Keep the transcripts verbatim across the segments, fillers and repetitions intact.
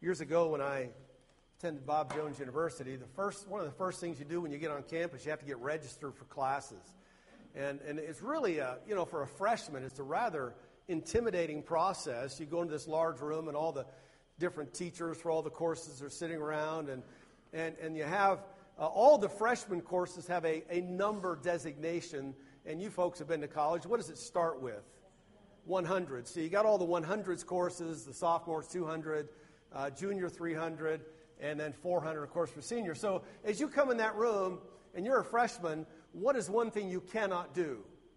Years ago when I attended Bob Jones University, the first one of the first things you do when you get on campus, you have to get registered for classes. And and it's really, a, you know, for a freshman, it's a rather intimidating process. You go into this large room and all the different teachers for all the courses are sitting around, and and, and you have, uh, all the freshman courses have a, a number designation, and you folks have been to college. What does it start with? one hundred. So you got all the one hundreds courses, the sophomores two hundred, uh, junior three hundred, and then four hundred, of course, for seniors. So as you come in that room and you're a freshman, what is one thing you cannot do?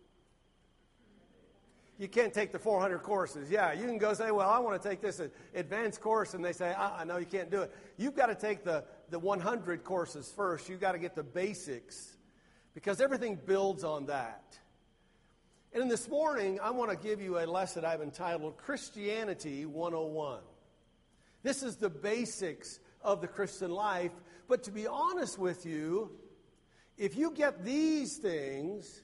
You can't take the four hundred courses. Yeah, you can go say, well, I want to take this advanced course, and they say, uh-uh, no, you can't do it. You've got to take the, the one hundred courses first. You've got to get the basics, because everything builds on that. And in this morning, I want to give you a lesson I've entitled Christianity one oh one. This is the basics of the Christian life. But to be honest with you, if you get these things,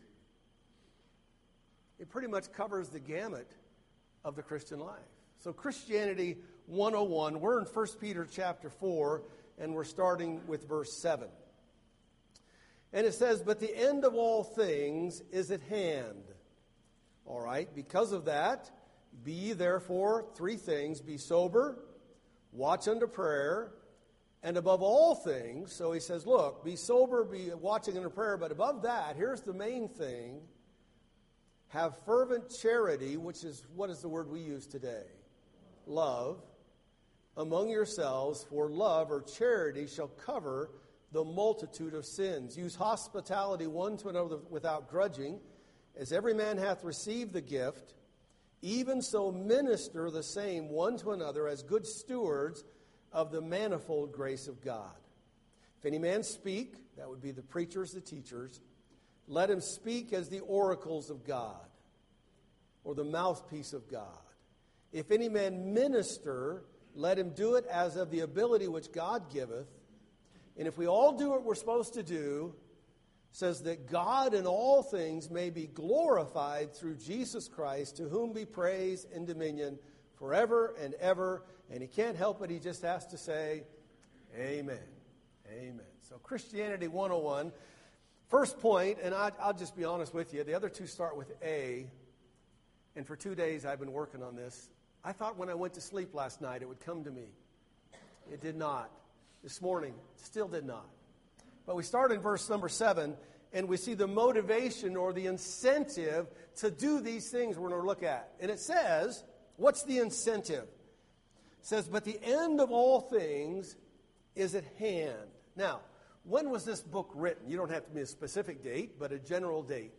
it pretty much covers the gamut of the Christian life. So Christianity one oh one, we're in First Peter chapter four, and we're starting with verse seven. And it says, but the end of all things is at hand. All right, because of that, be ye therefore three things, be sober, watch unto prayer, and above all things, so he says, look, be sober, be watching unto prayer, but above that, here's the main thing, have fervent charity, which is, what is the word we use today? Love, among yourselves, for love or charity shall cover the multitude of sins. Use hospitality one to another without grudging, as every man hath received the gift, even so minister the same one to another as good stewards of the manifold grace of God. If any man speak, that would be the preachers, the teachers, let him speak as the oracles of God, or the mouthpiece of God. If any man minister, let him do it as of the ability which God giveth. And if we all do what we're supposed to do, says that God in all things may be glorified through Jesus Christ, to whom be praise and dominion forever and ever. And he can't help it, he just has to say, amen. Amen. So Christianity one oh one, first point, and I, I'll just be honest with you, the other two start with A, and for two days I've been working on this. I thought when I went to sleep last night it would come to me. It did not. This morning, still did not. But we start in verse number seven, and we see the motivation or the incentive to do these things we're going to look at. And it says, what's the incentive? It says, but the end of all things is at hand. Now, when was this book written? You don't have to be a specific date, but a general date.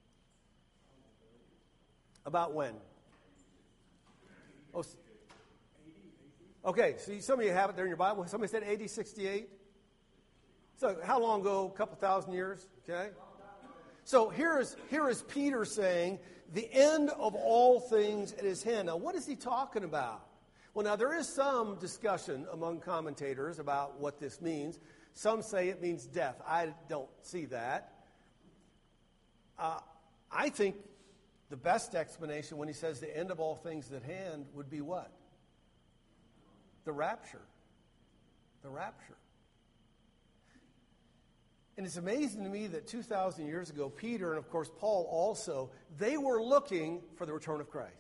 About when? Oh, okay, so some of you have it there in your Bible. Somebody said A D sixty-eight. So how long ago? A couple thousand years? Okay. So here is, here is Peter saying, the end of all things at his hand. Now, what is he talking about? Well, now, there is some discussion among commentators about what this means. Some say it means death. I don't see that. Uh, I think the best explanation when he says the end of all things at hand would be what? The rapture. The rapture. And it's amazing to me that two thousand years ago, Peter and, of course, Paul also, they were looking for the return of Christ.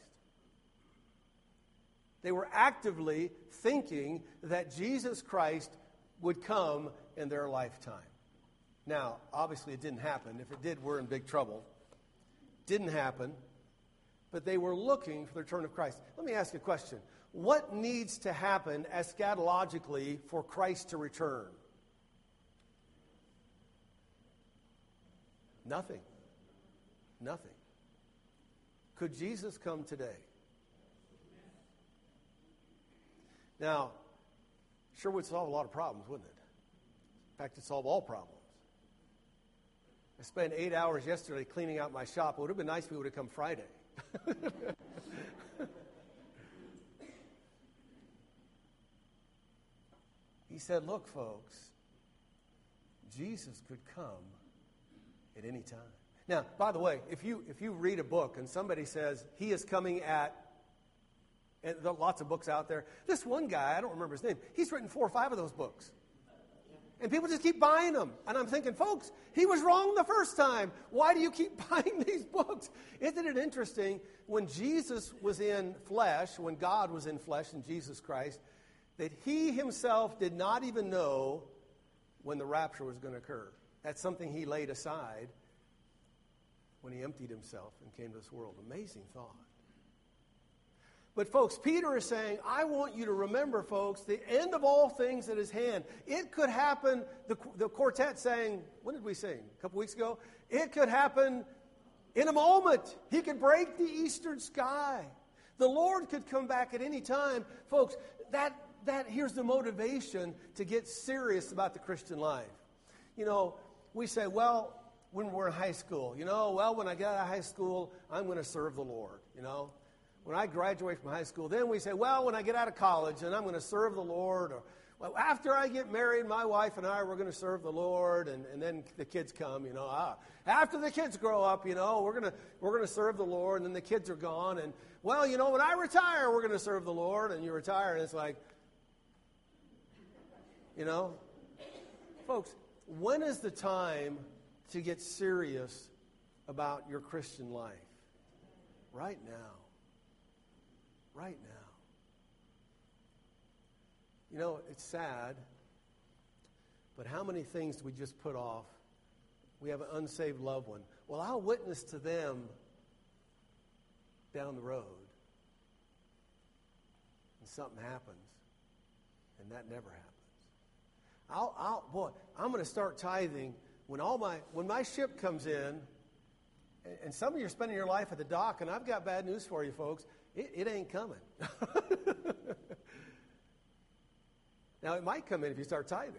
They were actively thinking that Jesus Christ would come in their lifetime. Now, obviously it didn't happen. If it did, we're in big trouble. Didn't happen. But they were looking for the return of Christ. Let me ask you a question. What needs to happen eschatologically for Christ to return? Nothing. Nothing. Could Jesus come today? Now, sure would solve a lot of problems, wouldn't it? In fact, it'd solve all problems. I spent eight hours yesterday cleaning out my shop. It would have been nice if he would have come Friday. He said, look, folks, Jesus could come at any time. Now, by the way, if you if you read a book and somebody says he is coming at And there are lots of books out there. This one guy, I don't remember his name, he's written four or five of those books. And people just keep buying them. And I'm thinking, folks, he was wrong the first time. Why do you keep buying these books? Isn't it interesting? When Jesus was in flesh, when God was in flesh in Jesus Christ, that he himself did not even know when the rapture was going to occur. That's something he laid aside when he emptied himself and came to this world. Amazing thought. But folks, Peter is saying, I want you to remember, folks, the end of all things at his hand. It could happen, the, the quartet sang, when did we sing? A couple weeks ago? It could happen in a moment. He could break the eastern sky. The Lord could come back at any time. Folks, that, that here's the motivation to get serious about the Christian life. You know, we say, well, when we're in high school, you know, well, when I get out of high school, I'm going to serve the Lord, you know. When I graduate from high school, then we say, well, when I get out of college, and I'm going to serve the Lord. Or, well, after I get married, my wife and I, we're going to serve the Lord. And, and then the kids come, you know. Ah, after the kids grow up, you know, we're going to we're going to serve the Lord. And then the kids are gone. And, well, you know, when I retire, we're going to serve the Lord. And you retire, and it's like, you know. Folks, when is the time to get serious about your Christian life? Right now. Right now. You know, it's sad, but how many things do we just put off? We have an unsaved loved one. Well, I'll witness to them down the road. And something happens, and that never happens. I'll, I'll, boy, I'm going to start tithing when all my when my ship comes in. And some of you are spending your life at the dock, and I've got bad news for you, folks. It, it ain't coming. Now, it might come in if you start tithing.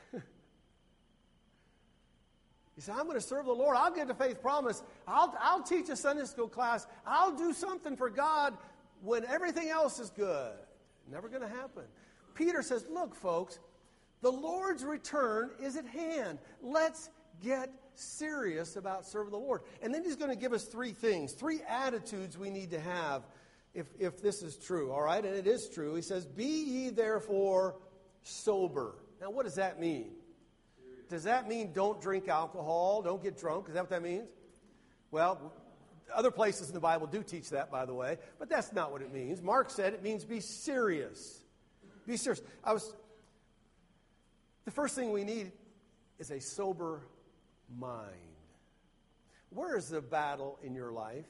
You say, I'm going to serve the Lord. I'll get to Faith Promise. I'll, I'll teach a Sunday school class. I'll do something for God when everything else is good. Never going to happen. Peter says, look, folks, the Lord's return is at hand. Let's get serious about serving the Lord. And then he's going to give us three things, three attitudes we need to have if, if this is true, all right? And it is true. He says, be ye therefore sober. Now, what does that mean? Does that mean don't drink alcohol, don't get drunk? Is that what that means? Well, other places in the Bible do teach that, by the way, but that's not what it means. Mark said it means be serious. Be serious. I was, the first thing we need is a sober mind. Where is the battle in your life?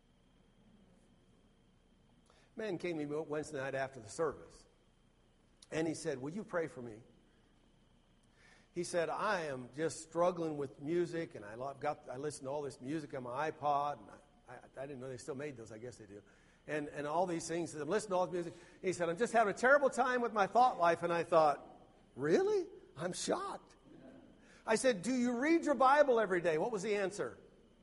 A man came to me Wednesday night after the service, and he said, will you pray for me? He said, I am just struggling with music, and I love, got I listen to all this music on my iPod, and I, I, I didn't know they still made those. I guess they do. And, and all these things. I'm listening to all this music. He said, I'm just having a terrible time with my thought life. And I thought, really? I'm shocked. I said, do you read your Bible every day? What was the answer?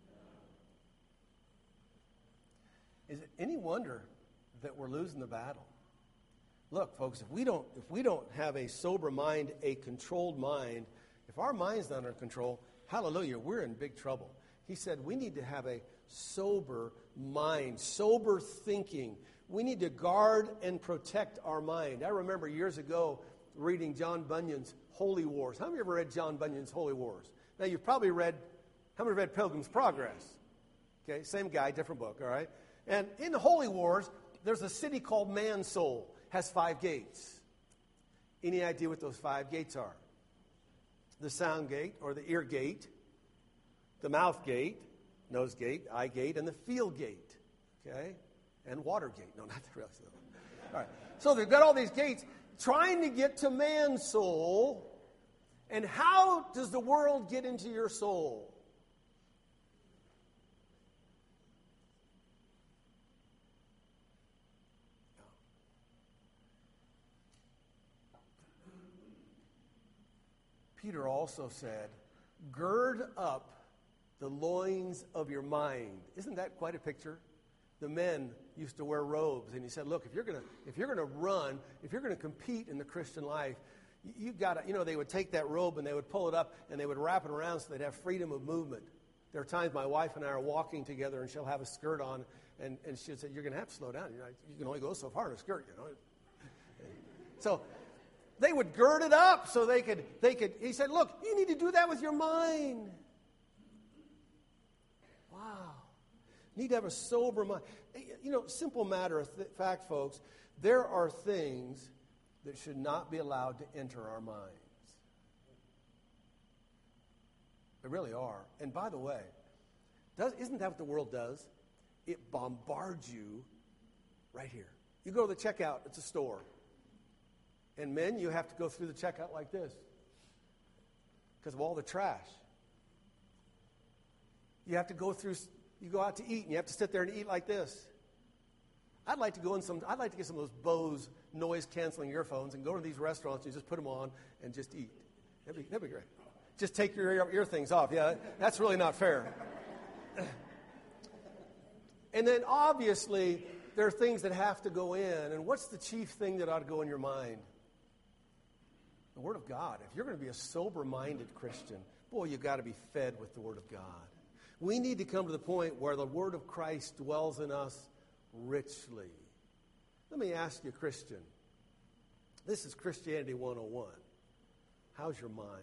Is it any wonder that we're losing the battle? Look, folks, if we don't if we don't have a sober mind, a controlled mind, if our mind's not under control, hallelujah, we're in big trouble. He said we need to have a sober mind, sober thinking. We need to guard and protect our mind. I remember years ago reading John Bunyan's Holy Wars. How many ever read John Bunyan's Holy Wars? Now, you've probably read, how many read Pilgrim's Progress? Okay, same guy, different book, all right? And in the Holy Wars, there's a city called Mansoul. Has five gates. Any idea what those five gates are? The sound gate, or the ear gate, the mouth gate, nose gate, eye gate, and the feel gate. Okay? And water gate. No, not the rest of them. All right. So they've got all these gates trying to get to man's soul. And how does the world get into your soul? Peter also said, gird up the loins of your mind. Isn't that quite a picture? The men used to wear robes, and he said, look, if you're going to if you're going to run, if you're going to compete in the Christian life, you, you've got to, you know, they would take that robe and they would pull it up and they would wrap it around so they'd have freedom of movement. There are times my wife and I are walking together and she'll have a skirt on And, and she said, you're going to have to slow down. You know, you can only go so far in a skirt, you know. So they would gird it up so they could, they could, he said, look, you need to do that with your mind. Wow. You need to have a sober mind. You know, simple matter of th- fact, folks, there are things that should not be allowed to enter our minds. They really are. And by the way, does, isn't that what the world does? It bombards you right here. You go to the checkout, it's a store. And men, you have to go through the checkout like this because of all the trash. You have to go through, you go out to eat and you have to sit there and eat like this. I'd like to go in some, I'd like to get some of those Bose noise-canceling earphones and go to these restaurants and just put them on and just eat. That'd be, that'd be great. Just take your ear, ear things off. Yeah, that's really not fair. And then obviously, there are things that have to go in. And what's the chief thing that ought to go in your mind? The Word of God. If you're going to be a sober-minded Christian, boy, you've got to be fed with the Word of God. We need to come to the point where the Word of Christ dwells in us richly. Let me ask you, Christian. This is Christianity one oh one. How's your mind?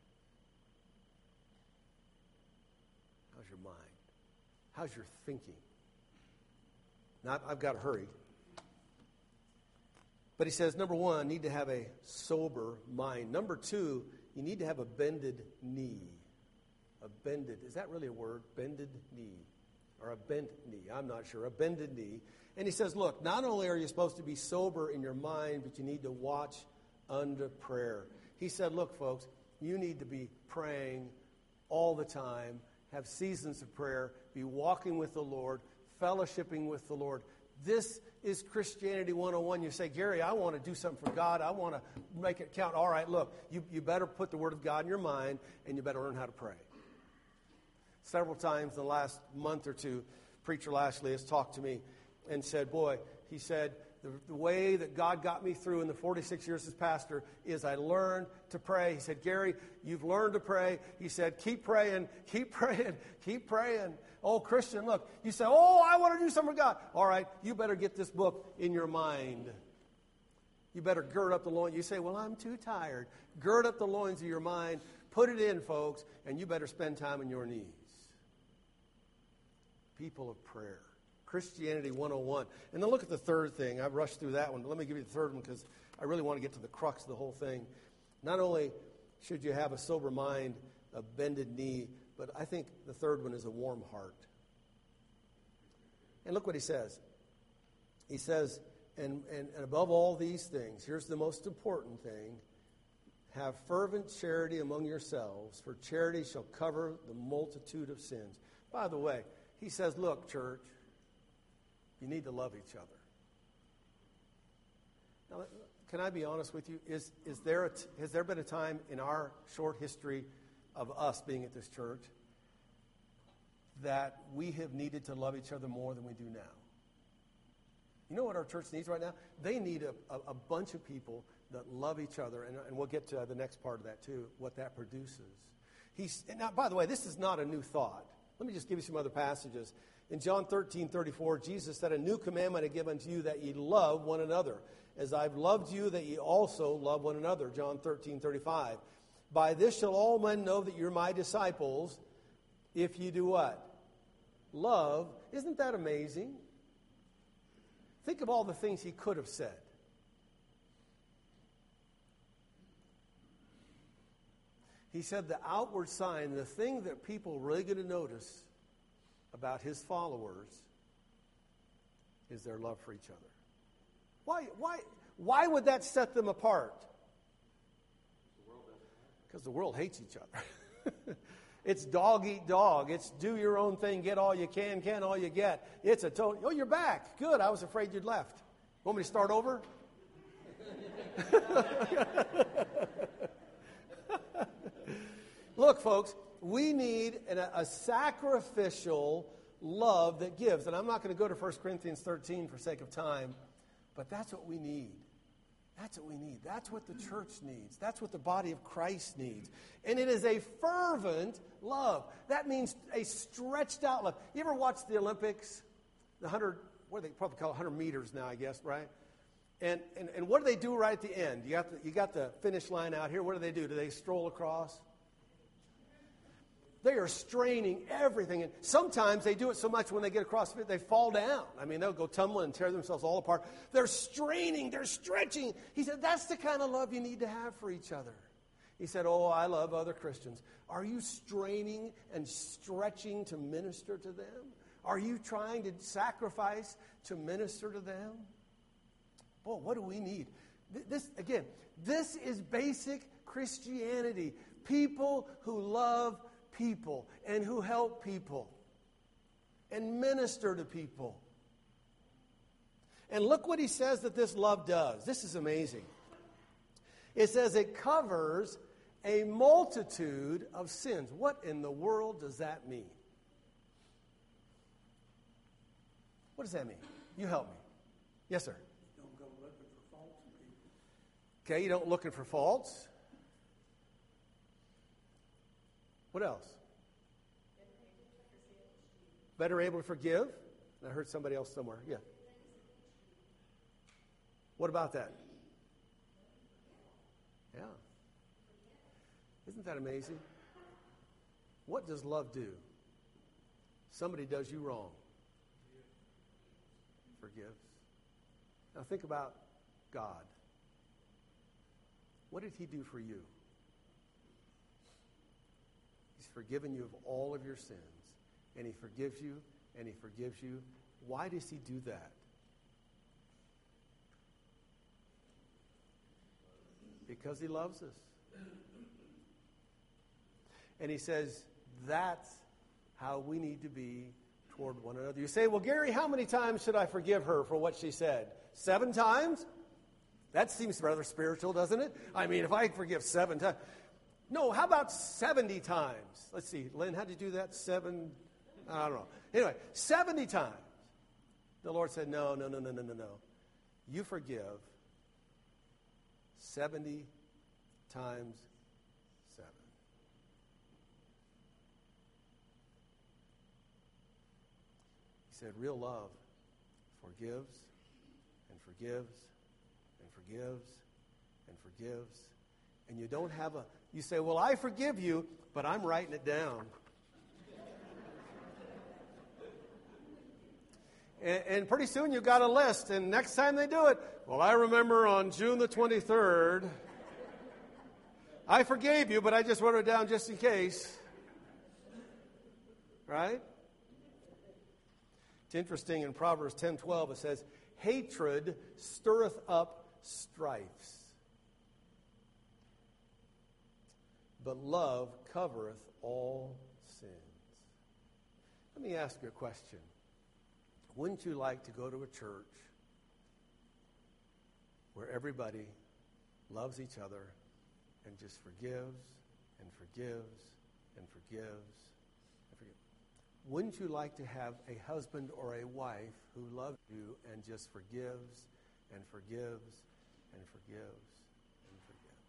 How's your mind? How's your thinking? Now, I've got to hurry. But he says, number one, need to have a sober mind. Number two, you need to have a bended knee. A bended, is that really a word? Bended knee. Or a bent knee. I'm not sure. A bended knee. And he says, look, not only are you supposed to be sober in your mind, but you need to watch unto prayer. He said, look, folks, you need to be praying all the time, have seasons of prayer, be walking with the Lord, fellowshipping with the Lord. This is Christianity one oh one. You say, Gary, I want to do something for God. I want to make it count. All right, look, you, you better put the Word of God in your mind, and you better learn how to pray. Several times in the last month or two, Preacher Lashley has talked to me and said, boy, he said, the, the way that God got me through in the forty-six years as pastor is I learned to pray. He said, Gary, you've learned to pray. He said, keep praying, keep praying, keep praying. Oh, Christian, look, you say, oh, I want to do something for God. All right, you better get this book in your mind. You better gird up the loins. You say, well, I'm too tired. Gird up the loins of your mind. Put it in, folks, and you better spend time on your knees. People of prayer. Christianity one oh one. And then look at the third thing. I've rushed through that one, but let me give you the third one because I really want to get to the crux of the whole thing. Not only should you have a sober mind, a bended knee, but I think the third one is a warm heart. And look what he says. He says, and, and, and above all these things, here's the most important thing, have fervent charity among yourselves, for charity shall cover the multitude of sins. By the way, he says, look, church, you need to love each other. Now, can I be honest with you? Is, is there a t- has there been a time in our short history of us being at this church that we have needed to love each other more than we do now? You know what our church needs right now? They need a, a, a bunch of people that love each other, and, and we'll get to the next part of that too, what that produces. He's, and now, by the way, this is not a new thought. Let me just give you some other passages. In John thirteen thirty-four, Jesus said, a new commandment I give unto you, that ye love one another. As I've loved you, that ye also love one another. John thirteen thirty-five. By this shall all men know that you're my disciples, if you do what? Love. Isn't that amazing? Think of all the things he could have said. He said the outward sign, the thing that people are really going to notice about his followers is their love for each other. Why, why, why would that set them apart? Because the world hates each other. It's dog eat dog. It's do your own thing, get all you can, can all you get. It's a total, oh, you're back. Good, I was afraid you'd left. Want me to start over? Look, folks, we need an, a sacrificial love that gives. And I'm not going to go to First Corinthians thirteen for sake of time, but that's what we need. That's what we need. That's what the church needs. That's what the body of Christ needs. And it is a fervent love. That means a stretched out love. You ever watch the Olympics? the hundred, what do they probably call it, hundred meters now, I guess, right? And, and and what do they do right at the end? You got the, you got the finish line out here. What do they do? Do they stroll across? They are straining everything. And sometimes they do it so much when they get across, they fall down. I mean, they'll go tumbling and tear themselves all apart. They're straining. They're stretching. He said, that's the kind of love you need to have for each other. He said, oh, I love other Christians. Are you straining and stretching to minister to them? Are you trying to sacrifice to minister to them? Boy, what do we need? This, again, this is basic Christianity. People who love people and who help people and minister to people. And look what he says that this love does. This is amazing. It says it covers a multitude of sins. What in the world does that mean? What does that mean? You help me. Yes, sir. You don't go looking for faults in people. Okay, you don't looking for faults. What else? Better able to forgive. I heard somebody else somewhere. Yeah. What about that? Yeah. Isn't that amazing? What does love do? Somebody does you wrong. Forgives. Now think about God. What did he do for you? He's forgiven you of all of your sins. And he forgives you, and he forgives you. Why does he do that? Because he loves us. And he says, that's how we need to be toward one another. You say, well, Gary, how many times should I forgive her for what she said? Seven times? That seems rather spiritual, doesn't it? I mean, if I forgive seven times. No, how about seventy times? Let's see. Lynn, how'd you do that? Seven, I don't know. Anyway, seventy times. The Lord said, no, no, no, no, no, no, no. You forgive seventy times seven. He said, real love forgives and forgives and forgives and forgives. And you don't have a, you say, well, I forgive you, but I'm writing it down. and, and pretty soon you've got a list, and next time they do it, well, I remember on June the twenty-third, I forgave you, but I just wrote it down just in case. Right? It's interesting in Proverbs ten twelve, it says, hatred stirreth up strifes, but love covereth all sins. Let me ask you a question. Wouldn't you like to go to a church where everybody loves each other and just forgives and forgives and forgives and forgives? Wouldn't you like to have a husband or a wife who loves you and just forgives and forgives and forgives and forgives?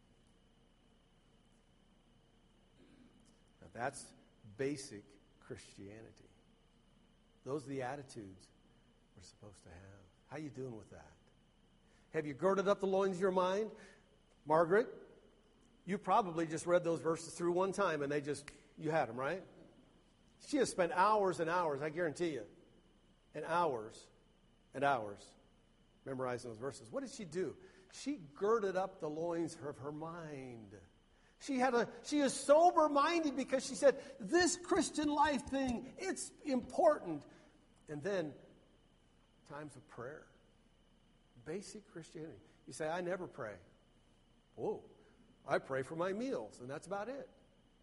Now that's basic Christianity. Those are the attitudes we're supposed to have. How you doing with that? Have you girded up the loins of your mind? Margaret, you probably just read those verses through one time and they just, you had them, right? She has spent hours and hours, I guarantee you, and hours and hours memorizing those verses. What did she do? She girded up the loins of her mind. She had a. She is sober-minded because she said, this Christian life thing, it's important. And then, times of prayer. Basic Christianity. You say, I never pray. Whoa, I pray for my meals, and that's about it.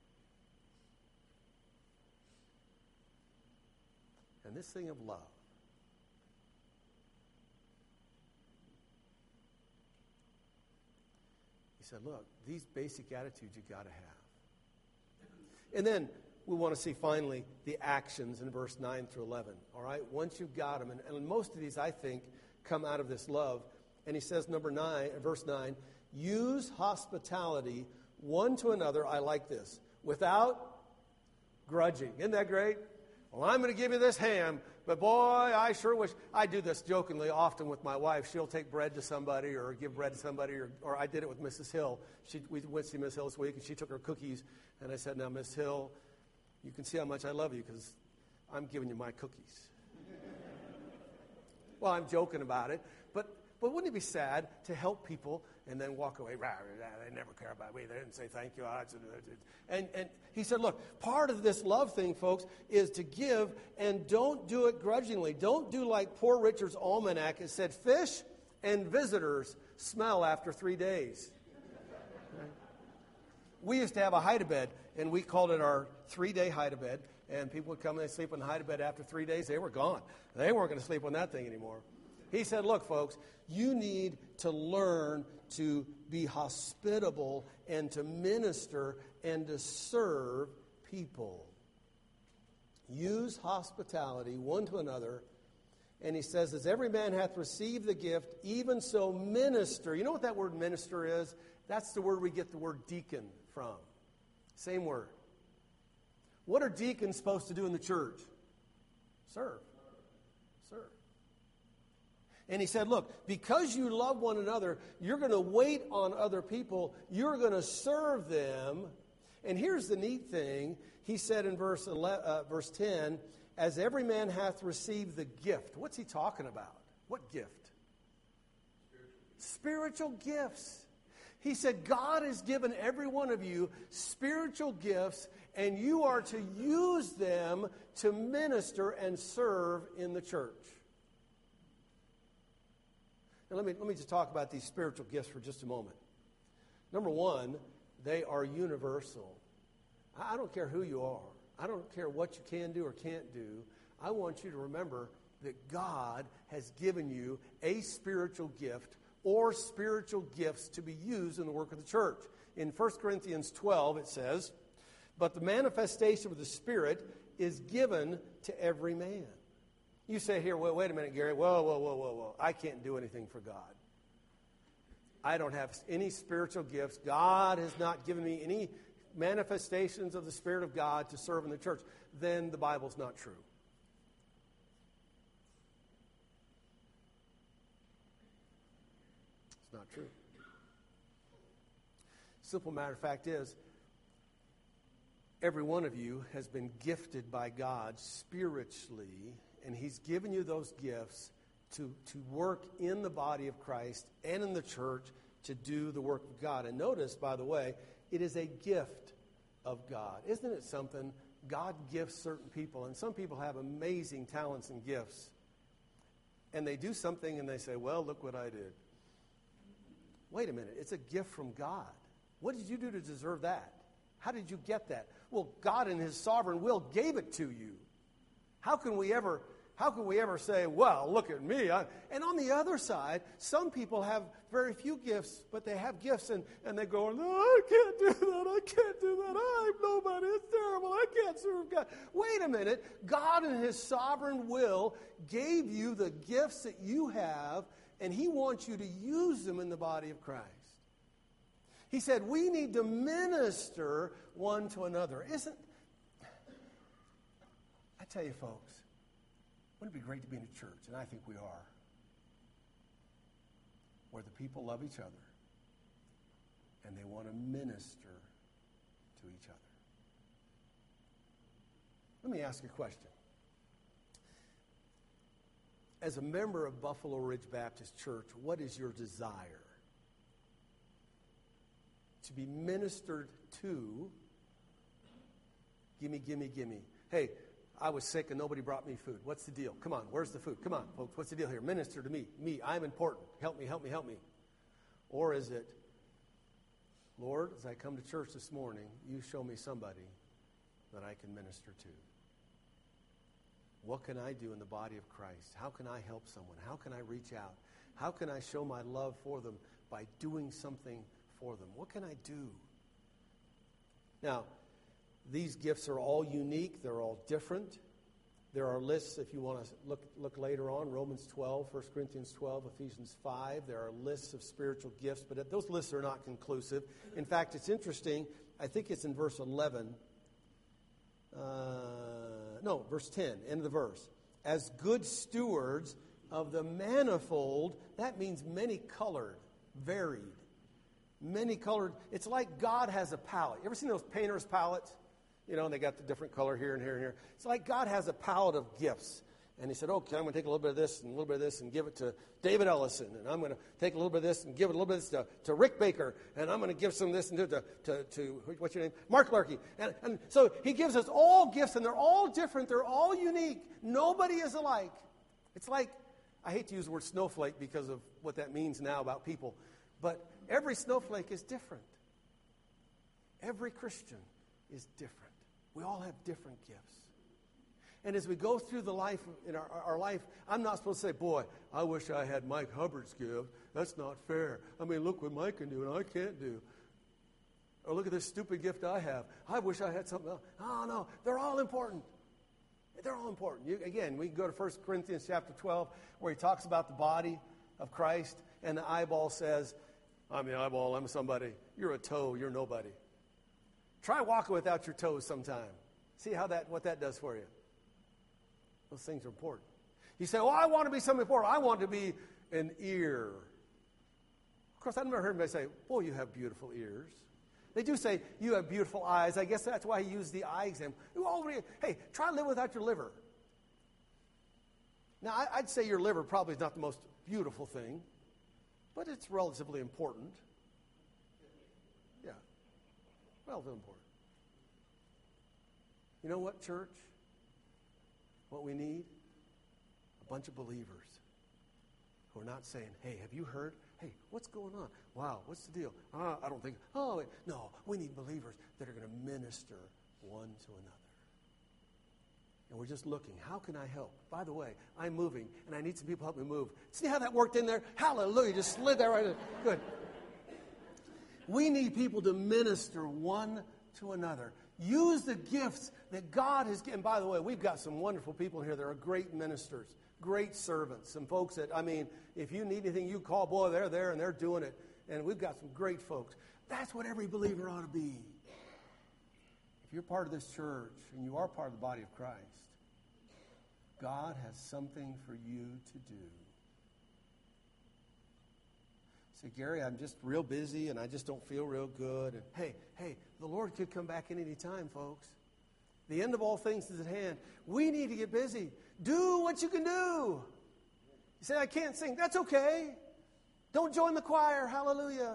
And this thing of love. He said, look, these basic attitudes you got to have. And then we want to see finally the actions in verse nine through eleven. All right? Once you've got them, and, and most of these, I think, come out of this love. And he says, number nine, verse nine, use hospitality one to another. I like this. Without grudging. Isn't that great? Well, I'm going to give you this ham, but boy, I sure wish. I do this jokingly often with my wife. She'll take bread to somebody or give bread to somebody, or, or I did it with Missus Hill. She, we went to see Miss Hill this week, and she took her cookies, and I said, now, Miss Hill, you can see how much I love you because I'm giving you my cookies. Well, I'm joking about it, but but wouldn't it be sad to help people and then walk away? Rah, rah, rah, they never care about me. They didn't say thank you. And, and he said, look, part of this love thing, folks, is to give, and don't do it grudgingly. Don't do like Poor Richard's Almanac. It said, fish and visitors smell after three days. Right? We used to have a hide-a-bed, and we called it our three-day hide-a-bed, and people would come and they'd sleep in the hide-a-bed after three days. They were gone. They weren't going to sleep on that thing anymore. He said, look, folks, you need to learn to be hospitable and to minister and to serve people. Use hospitality one to another. And he says, as every man hath received the gift, even so minister. You know what that word minister is? That's the word we get the word deacon from. Same word. What are deacons supposed to do in the church? Serve. Serve. And he said, look, because you love one another, you're going to wait on other people. You're going to serve them. And here's the neat thing. He said in verse eleven, uh, verse ten, as every man hath received the gift. What's he talking about? What gift? Spiritual, Spiritual gifts. He said, God has given every one of you spiritual gifts, and you are to use them to minister and serve in the church. Now, let me, let me just talk about these spiritual gifts for just a moment. Number one, they are universal. I don't care who you are. I don't care what you can do or can't do. I want you to remember that God has given you a spiritual gift or spiritual gifts to be used in the work of the church. In First Corinthians twelve, it says, but the manifestation of the Spirit is given to every man. You say here, wait, wait a minute, Gary. Whoa, whoa, whoa, whoa, whoa. I can't do anything for God. I don't have any spiritual gifts. God has not given me any manifestations of the Spirit of God to serve in the church. Then the Bible's not true. It's not true. Simple matter of fact is, every one of you has been gifted by God spiritually, and He's given you those gifts to, to work in the body of Christ and in the church to do the work of God. And notice, by the way, it is a gift of God. Isn't it something? God gifts certain people, and some people have amazing talents and gifts. And they do something and they say, well, look what I did. Wait a minute, it's a gift from God. What did you do to deserve that? How did you get that? Well, God in His sovereign will gave it to you. How can we ever, how can we ever say, well, look at me? I, and on the other side, some people have very few gifts, but they have gifts, and, and they go, no, I can't do that. I can't do that. I'm nobody. It's terrible. I can't serve God. Wait a minute. God in His sovereign will gave you the gifts that you have, and He wants you to use them in the body of Christ. He said, we need to minister one to another. Isn't, I tell you, folks, wouldn't it be great to be in a church, and I think we are, where the people love each other, and they want to minister to each other. Let me ask you a question. As a member of Buffalo Ridge Baptist Church, what is your desire? To be ministered to. Gimme, gimme, gimme. Hey, I was sick and nobody brought me food. What's the deal? Come on, where's the food? Come on, folks, what's the deal here? Minister to me. Me, I'm important. Help me, help me, help me. Or is it, Lord, as I come to church this morning, you show me somebody that I can minister to. What can I do in the body of Christ? How can I help someone? How can I reach out? How can I show my love for them by doing something for them? What can I do? Now, these gifts are all unique. They're all different. There are lists, if you want to look look later on, Romans twelve, First Corinthians twelve, Ephesians five. There are lists of spiritual gifts, but those lists are not conclusive. In fact, it's interesting. I think it's in verse eleven. Uh, no, verse ten, end of the verse. as good stewards of the manifold, that means many-colored, varied, many-colored. It's like God has a palette. You ever seen those painter's palettes? You know, and they got the different color here and here and here. It's like God has a palette of gifts. And he said, okay, I'm going to take a little bit of this and a little bit of this and give it to David Ellison. And I'm going to take a little bit of this and give it a little bit of this to, to Rick Baker. And I'm going to give some of this and do it to, to, to what's your name? Mark Larkey. And, and so he gives us all gifts, and they're all different. They're all unique. Nobody is alike. It's like, I hate to use the word snowflake because of what that means now about people. But every snowflake is different. Every Christian is different. We all have different gifts. And as we go through the life in our, our life, I'm not supposed to say, boy, I wish I had Mike Hubbard's gift. That's not fair. I mean, look what Mike can do and I can't do. Or look at this stupid gift I have. I wish I had something else. Oh, no. They're all important. They're all important. You, again, we can go to First Corinthians chapter twelve where he talks about the body of Christ, and the eyeball says, I'm the eyeball, I'm somebody. You're a toe, you're nobody. Try walking without your toes sometime. See how that what that does for you. Those things are important. You say, well, I want to be something important. I want to be an ear. Of course, I've never heard anybody say, boy, you have beautiful ears. They do say, you have beautiful eyes. I guess that's why he used the eye example. You already, hey, try to live without your liver. Now, I, I'd say your liver probably is not the most beautiful thing, but it's relatively important. Yeah, relatively important. You know what, church? What we need? A bunch of believers who are not saying, hey, have you heard? Hey, what's going on? Wow, what's the deal? Uh, I don't think, oh, wait. No, we need believers that are going to minister one to another. And we're just looking, how can I help? By the way, I'm moving, and I need some people to help me move. See how that worked in there? Hallelujah, just slid there right in. Good. We need people to minister one to another. Use the gifts that God has given. By the way, we've got some wonderful people here that are great ministers, great servants, some folks that, I mean, if you need anything, you call, boy, they're there and they're doing it. And we've got some great folks. That's what every believer ought to be. If you're part of this church and you are part of the body of Christ, God has something for you to do. Say, Gary, I'm just real busy and I just don't feel real good. And hey, hey, the Lord could come back at any time, folks. The end of all things is at hand. We need to get busy. Do what you can do. You say, I can't sing. That's okay. Don't join the choir. Hallelujah.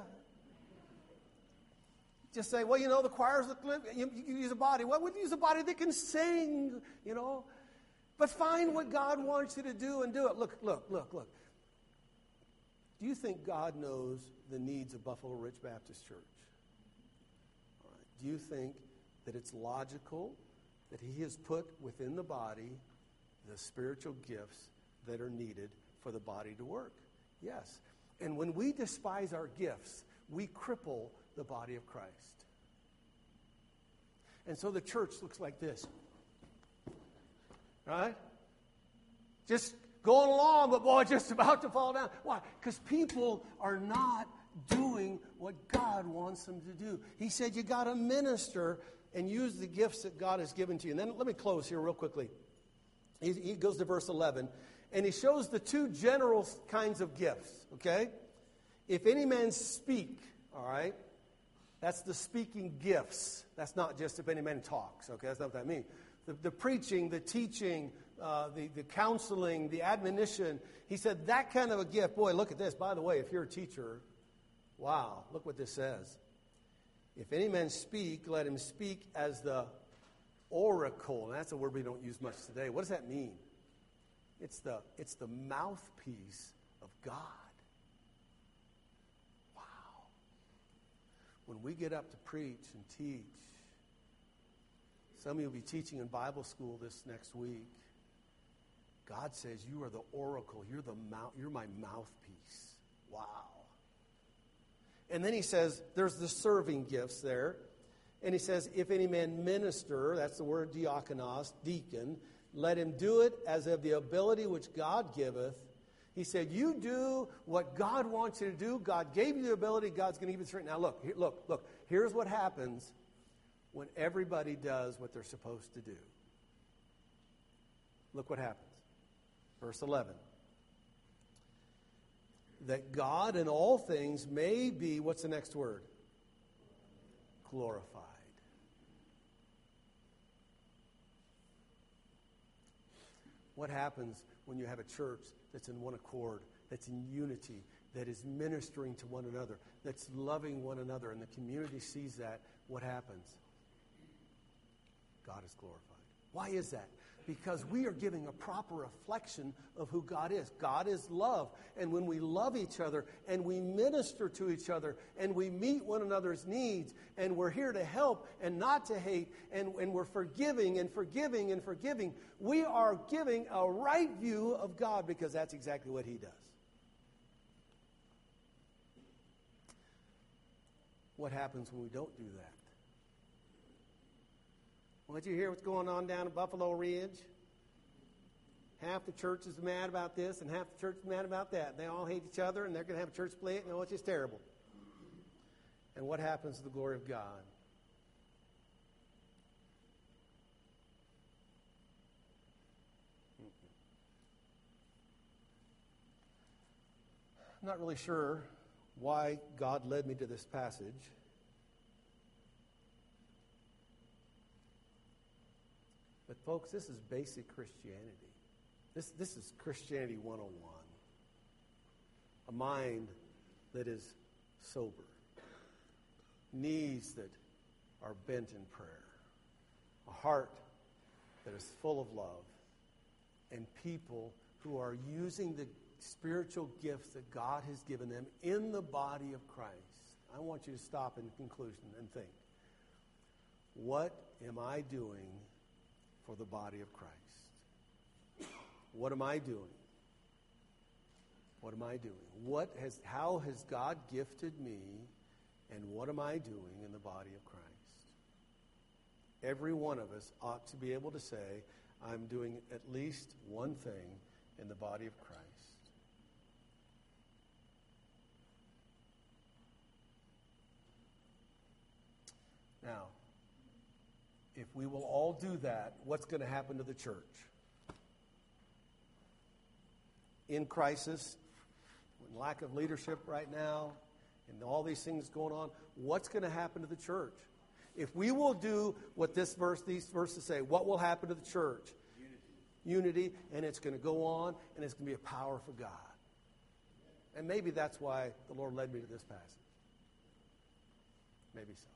Just say, well, you know, the choirs, you, you use a body. Well, we use a body that can sing, you know. But find what God wants you to do and do it. Look, look, look, look. Do you think God knows the needs of Buffalo Ridge Baptist Church? All right. Do you think that it's logical that he has put within the body the spiritual gifts that are needed for the body to work? Yes. And when we despise our gifts, we cripple the body of Christ. And so the church looks like this. Right? Just going along, but boy, just about to fall down. Why? Because people are not doing what God wants them to do. He said you got to minister and use the gifts that God has given to you. And then let me close here real quickly. He, he goes to verse eleven, and he shows the two general kinds of gifts, okay? If any man speak, all right, that's the speaking gifts. That's not just if any man talks, okay? That's not what that means. The, the preaching, the teaching, uh, the, the counseling, the admonition. He said that kind of a gift. Boy, look at this. By the way, if you're a teacher, wow, look what this says. If any man speak, let him speak as the oracle. And that's a word we don't use much today. What does that mean? It's the, it's the mouthpiece of God. Wow. When we get up to preach and teach, some of you will be teaching in Bible school this next week. God says you are the oracle. You're the mouth, you're my mouthpiece. Wow. And then he says there's the serving gifts there. And he says, if any man minister, that's the word diakonos, deacon, let him do it as of the ability which God giveth. He said, you do what God wants you to do. God gave you the ability. God's going to give you the strength. Now look, here, look, look. Here's what happens when everybody does what they're supposed to do. Look what happens. Verse eleven. That God in all things may be, what's the next word? Glorified. What happens when you have a church that's in one accord, that's in unity, that is ministering to one another, that's loving one another, and the community sees that? What happens? God is glorified. Why is that? Because we are giving a proper reflection of who God is. God is love. And when we love each other and we minister to each other and we meet one another's needs and we're here to help and not to hate and, and we're forgiving and forgiving and forgiving, we are giving a right view of God because that's exactly what He does. What happens when we don't do that? Well, did you hear what's going on down at Buffalo Ridge? Half the church is mad about this and half the church is mad about that. They all hate each other and they're going to have a church split and oh, it's just terrible. And what happens to the glory of God? I'm not really sure why God led me to this passage. But folks, this is basic Christianity. This, this is Christianity one oh one. A mind that is sober. Knees that are bent in prayer. A heart that is full of love. And people who are using the spiritual gifts that God has given them in the body of Christ. I want you to stop in conclusion and think. What am I doing for the body of Christ? What am I doing? What am I doing? What has, how has God gifted me, and what am I doing in the body of Christ? Every one of us ought to be able to say, I'm doing at least one thing in the body of Christ. Now, if we will all do that, what's going to happen to the church? In crisis, in lack of leadership right now, and all these things going on, what's going to happen to the church? If we will do what this verse, these verses say, what will happen to the church? Unity. Unity, and it's going to go on, and it's going to be a power for God. And maybe that's why the Lord led me to this passage. Maybe so.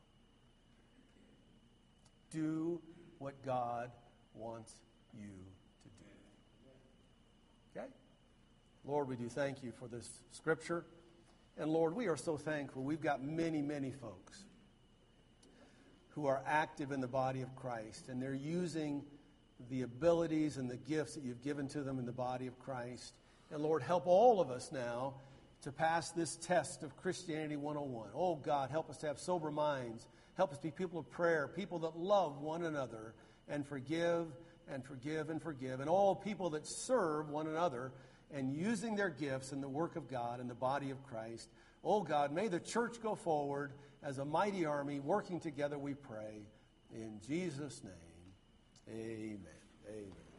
Do what God wants you to do. Okay? Lord, we do thank you for this scripture. And Lord, we are so thankful. We've got many, many folks who are active in the body of Christ, and they're using the abilities and the gifts that you've given to them in the body of Christ. And Lord, help all of us now to pass this test of Christianity one oh one. Oh God, help us to have sober minds. Help us be people of prayer, people that love one another and forgive and forgive and forgive. And all people that serve one another and using their gifts in the work of God in the body of Christ. Oh God, may the church go forward as a mighty army working together, we pray. In Jesus' name, amen. Amen.